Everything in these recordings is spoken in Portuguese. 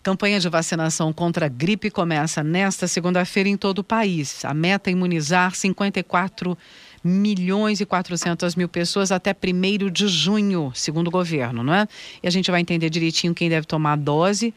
Campanha de vacinação contra a gripe começa nesta segunda-feira em todo o país. A meta é imunizar 54.400.000 pessoas até 1º de junho, segundo o governo, não é? E a gente vai entender direitinho quem deve tomar a dose.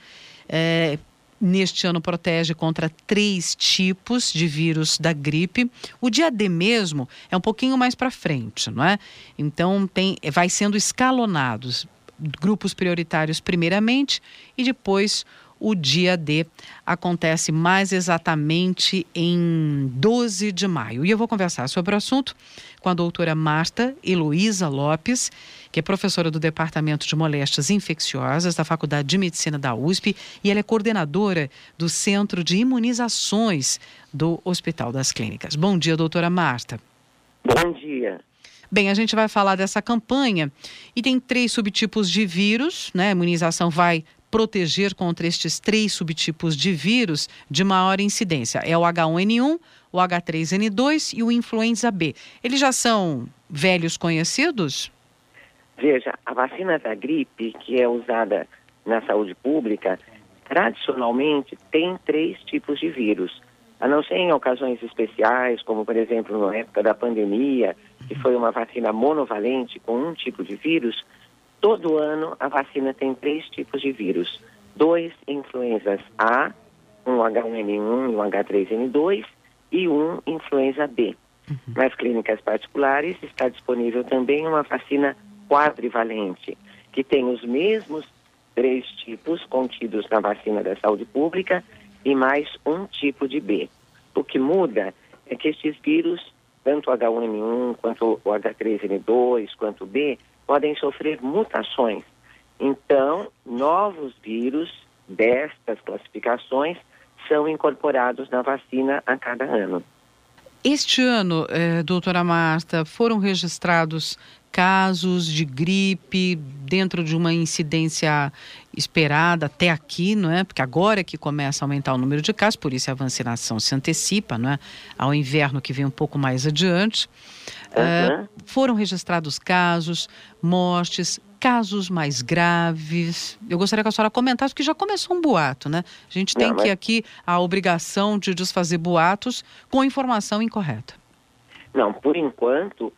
Neste ano protege contra 3 tipos de vírus da gripe. O dia D mesmo é um pouquinho mais para frente, não é? Então vai sendo escalonados grupos prioritários primeiramente e depois o dia D acontece mais exatamente em 12 de maio. E eu vou conversar sobre o assunto com a doutora Marta Heloísa Lopes, que é professora do Departamento de Moléstias Infecciosas da Faculdade de Medicina da USP, e ela é coordenadora do Centro de Imunizações do Hospital das Clínicas. Bom dia, doutora Marta. Bom dia. Bem, a gente vai falar dessa campanha e tem 3 subtipos de vírus, né? A imunização vai proteger contra estes 3 subtipos de vírus de maior incidência. É o H1N1, o H3N2 e o influenza B. Eles já são velhos conhecidos? Veja, a vacina da gripe, que é usada na saúde pública, tradicionalmente tem 3 tipos de vírus. A não ser em ocasiões especiais, como por exemplo na época da pandemia, que foi uma vacina monovalente com um tipo de vírus, todo ano a vacina tem 3 tipos de vírus. 2 influenzas A, um H1N1 e um H3N2 e um influenza B. Nas clínicas particulares está disponível também uma vacina quadrivalente, que tem os mesmos 3 tipos contidos na vacina da saúde pública e mais um tipo de B. O que muda é que estes vírus, tanto o H1N1 quanto o H3N2 quanto o B, podem sofrer mutações. Então, novos vírus destas classificações são incorporados na vacina a cada ano. Este ano, doutora Marta, foram registrados casos de gripe dentro de uma incidência esperada até aqui, não é? Porque agora é que começa a aumentar o número de casos, por isso a vacinação se antecipa, não é? Ao inverno que vem um pouco mais adiante. Foram registrados casos, mortes, casos mais graves. Eu gostaria que a senhora comentasse, porque já começou um boato, né? A gente tem aqui a obrigação de desfazer boatos com informação incorreta. Não, por enquanto,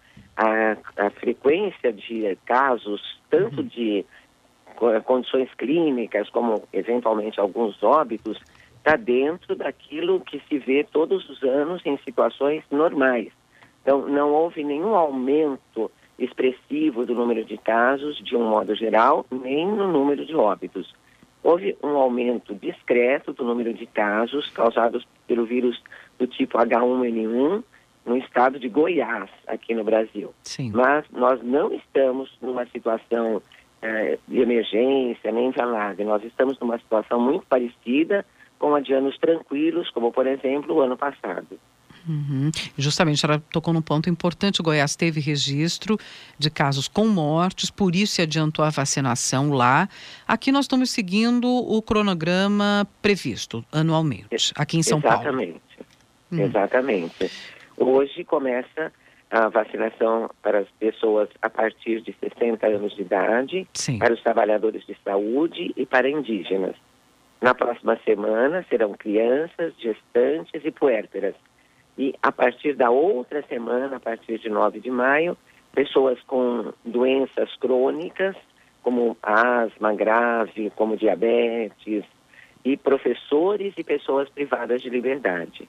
a frequência de casos, tanto de condições clínicas, como eventualmente alguns óbitos, está dentro daquilo que se vê todos os anos em situações normais. Então, não houve nenhum aumento expressivo do número de casos, de um modo geral, nem no número de óbitos. Houve um aumento discreto do número de casos causados pelo vírus do tipo H1N1 no estado de Goiás, aqui no Brasil. Sim. Mas nós não estamos numa situação de emergência, nem de alarme. Nós estamos numa situação muito parecida com a de anos tranquilos, como, por exemplo, o ano passado. Justamente, a senhora tocou num ponto importante. O Goiás teve registro de casos com mortes, por isso se adiantou a vacinação lá. Aqui nós estamos seguindo o cronograma previsto anualmente, aqui em São Paulo. Exatamente. Hoje começa a vacinação para as pessoas a partir de 60 anos de idade, Sim, para os trabalhadores de saúde e para indígenas. Na próxima semana serão crianças, gestantes e puérperas. E a partir da outra semana, a partir de 9 de maio, pessoas com doenças crônicas, como asma grave, como diabetes, e professores e pessoas privadas de liberdade.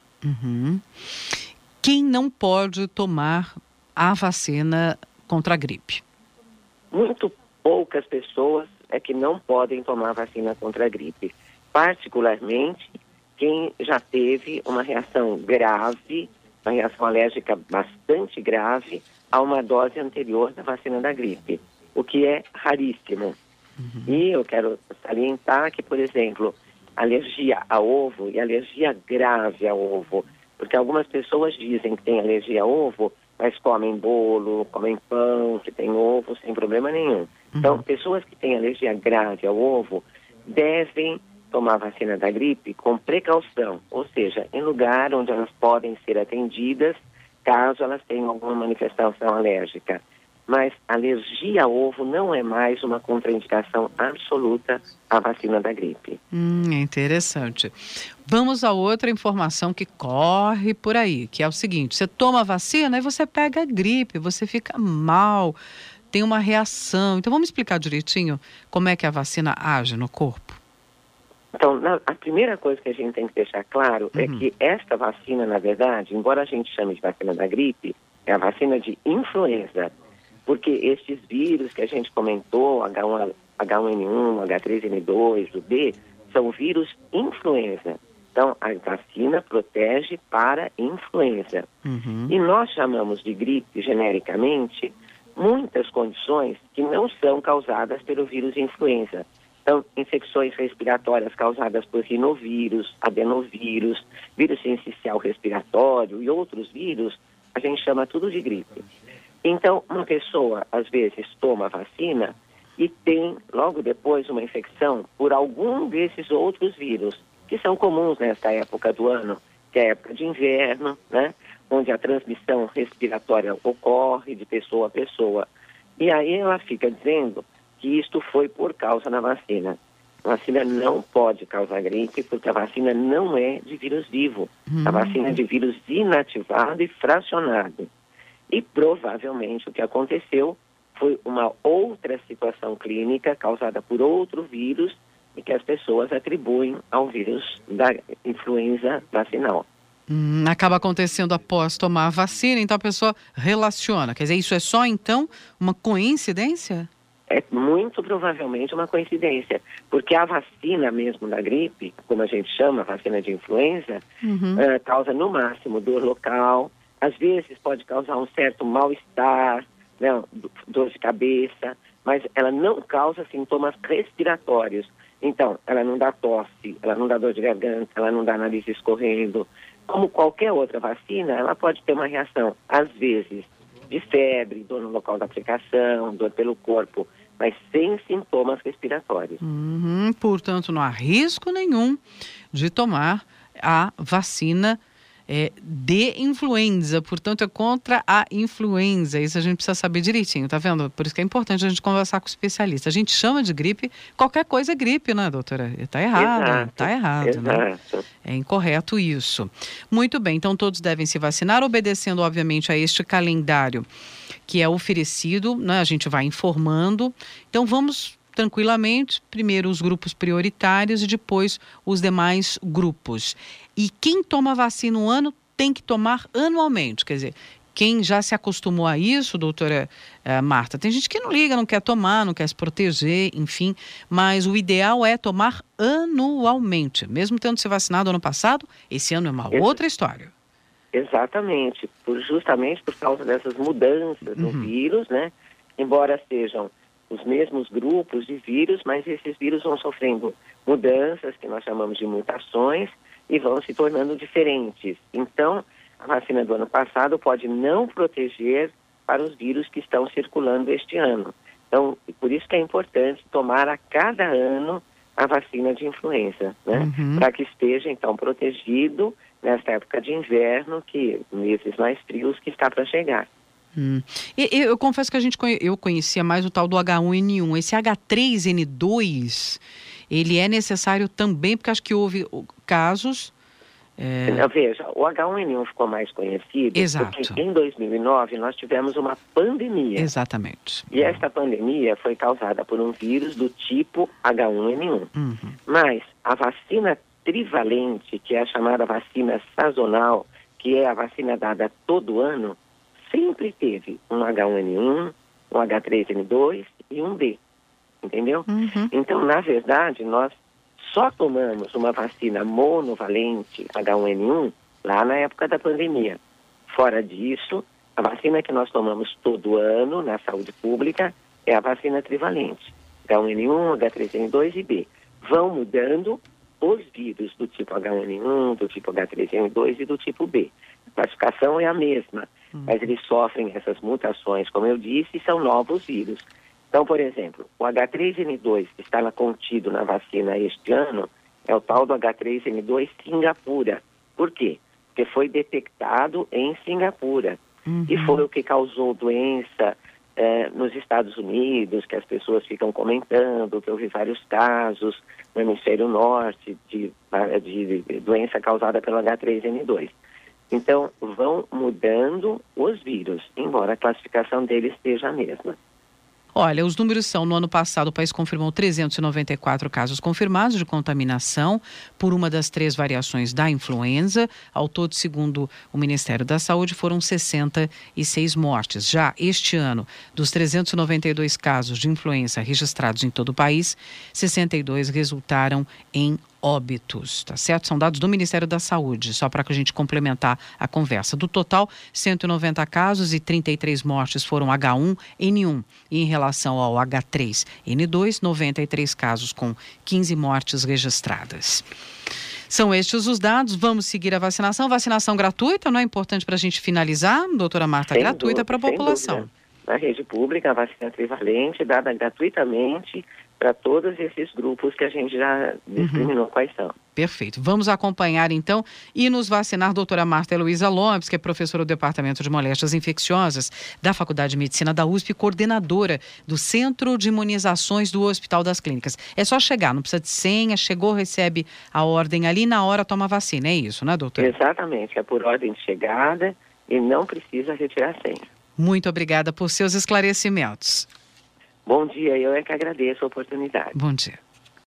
Quem não pode tomar a vacina contra a gripe? Muito poucas pessoas é que não podem tomar a vacina contra a gripe. Particularmente quem já teve uma reação grave, uma reação alérgica bastante grave a uma dose anterior da vacina da gripe, o que é raríssimo. E eu quero salientar que, por exemplo, alergia a ovo e alergia grave a ovo, porque algumas pessoas dizem que têm alergia a ovo, mas comem bolo, comem pão, que tem ovo sem problema nenhum. Então, pessoas que têm alergia grave ao ovo devem tomar a vacina da gripe com precaução, ou seja, em lugar onde elas podem ser atendidas caso elas tenham alguma manifestação alérgica. mas alergia ao ovo não é mais uma contraindicação absoluta à vacina da gripe. Interessante. Vamos a outra informação que corre por aí, que é o seguinte: você toma a vacina e você pega a gripe, você fica mal, tem uma reação. Então vamos explicar direitinho como é que a vacina age no corpo? Então, a primeira coisa que a gente tem que deixar claro é que esta vacina, na verdade, embora a gente chame de vacina da gripe, é a vacina de influenza, porque estes vírus que a gente comentou, H1N1, H3N2, o B, são vírus influenza. Então, a vacina protege para influenza. E nós chamamos de gripe, genericamente, muitas condições que não são causadas pelo vírus influenza. Então, infecções respiratórias causadas por rinovírus, adenovírus, vírus sincicial respiratório e outros vírus, a gente chama tudo de gripe. Então, uma pessoa, às vezes, toma a vacina e tem, logo depois, uma infecção por algum desses outros vírus, que são comuns nessa época do ano, que é a época de inverno, né? Onde a transmissão respiratória ocorre de pessoa a pessoa. E aí ela fica dizendo que isto foi por causa da vacina. A vacina não pode causar gripe, porque a vacina não é de vírus vivo. A vacina é de vírus inativado e fracionado. E provavelmente o que aconteceu foi uma outra situação clínica causada por outro vírus e que as pessoas atribuem ao vírus da influenza vacinal. Acaba acontecendo após tomar a vacina, então a pessoa relaciona. Quer dizer, isso é só então uma coincidência? É muito provavelmente uma coincidência, porque a vacina mesmo da gripe, como a gente chama, a vacina de influenza, causa no máximo dor local, às vezes pode causar um certo mal-estar, né, dor de cabeça, mas ela não causa sintomas respiratórios. Então, ela não dá tosse, ela não dá dor de garganta, ela não dá nariz escorrendo. Como qualquer outra vacina, ela pode ter uma reação, às vezes, de febre, dor no local da aplicação, dor pelo corpo, mas sem sintomas respiratórios. Portanto, não há risco nenhum de tomar a vacina de influenza, portanto é contra a influenza. Isso a gente precisa saber direitinho, tá vendo? Por isso que é importante a gente conversar com o especialista. A gente chama de gripe, qualquer coisa é gripe, né, doutora? Tá errado, tá errado, né? É incorreto isso. Muito bem, então todos devem se vacinar, obedecendo obviamente a este calendário que é oferecido, né? A gente vai informando. Então vamos tranquilamente, primeiro os grupos prioritários e depois os demais grupos. E quem toma vacina um ano tem que tomar anualmente, quer dizer, quem já se acostumou a isso, doutora Marta, tem gente que não liga, não quer tomar, não quer se proteger, enfim, mas o ideal é tomar anualmente, mesmo tendo se vacinado ano passado, esse ano é uma outra história. Exatamente, justamente por causa dessas mudanças no vírus, né, embora sejam os mesmos grupos de vírus, mas esses vírus vão sofrendo mudanças, que nós chamamos de mutações, e vão se tornando diferentes. Então, a vacina do ano passado pode não proteger para os vírus que estão circulando este ano. Então, por isso que é importante tomar a cada ano a vacina de influenza, né? Para que esteja, então, protegido nesta época de inverno, que meses mais frios que está para chegar. Eu confesso que eu conhecia mais o tal do H1N1. Esse H3N2, ele é necessário também, porque acho que houve casos... Veja, o H1N1 ficou mais conhecido porque em 2009 nós tivemos uma pandemia. Exatamente. E esta pandemia foi causada por um vírus do tipo H1N1. Mas a vacina trivalente, que é a chamada vacina sazonal, que é a vacina dada todo ano, sempre teve um H1N1, um H3N2 e um B, entendeu? Então, na verdade, nós só tomamos uma vacina monovalente H1N1 lá na época da pandemia. Fora disso, a vacina que nós tomamos todo ano na saúde pública é a vacina trivalente, H1N1, H3N2 e B. Vão mudando os vírus do tipo H1N1, do tipo H3N2 e do tipo B. A classificação é a mesma, mas eles sofrem essas mutações, como eu disse, e são novos vírus. Então, por exemplo, o H3N2 que está contido na vacina este ano é o tal do H3N2 Singapura. Por quê? Porque foi detectado em Singapura. E foi o que causou doença nos Estados Unidos, que as pessoas ficam comentando, que houve vários casos no hemisfério norte de doença causada pelo H3N2. Então, vão mudando os vírus, embora a classificação deles seja a mesma. Olha, os números são, no ano passado o país confirmou 394 casos confirmados de contaminação por uma das 3 variações da influenza. Ao todo, segundo o Ministério da Saúde, foram 66 mortes. Já este ano, dos 392 casos de influenza registrados em todo o país, 62 resultaram em óbitos, tá certo? São dados do Ministério da Saúde, só para que a gente complementar a conversa. Do total, 190 casos e 33 mortes foram H1N1. E em relação ao H3N2, 93 casos com 15 mortes registradas. São estes os dados. Vamos seguir a vacinação. Vacinação gratuita, não é importante para a gente finalizar, doutora Marta? Gratuita para a população. Na rede pública, a vacina trivalente dada gratuitamente para todos esses grupos que a gente já discriminou quais são. Perfeito. Vamos acompanhar, então, e nos vacinar doutora Marta Heloísa Lopes, que é professora do Departamento de Moléstias Infecciosas da Faculdade de Medicina da USP, coordenadora do Centro de Imunizações do Hospital das Clínicas. É só chegar, não precisa de senha, chegou, recebe a ordem ali, na hora toma a vacina. É isso, né, doutora? Exatamente, é por ordem de chegada e não precisa retirar senha. Muito obrigada por seus esclarecimentos. Bom dia, eu é que agradeço a oportunidade. Bom dia.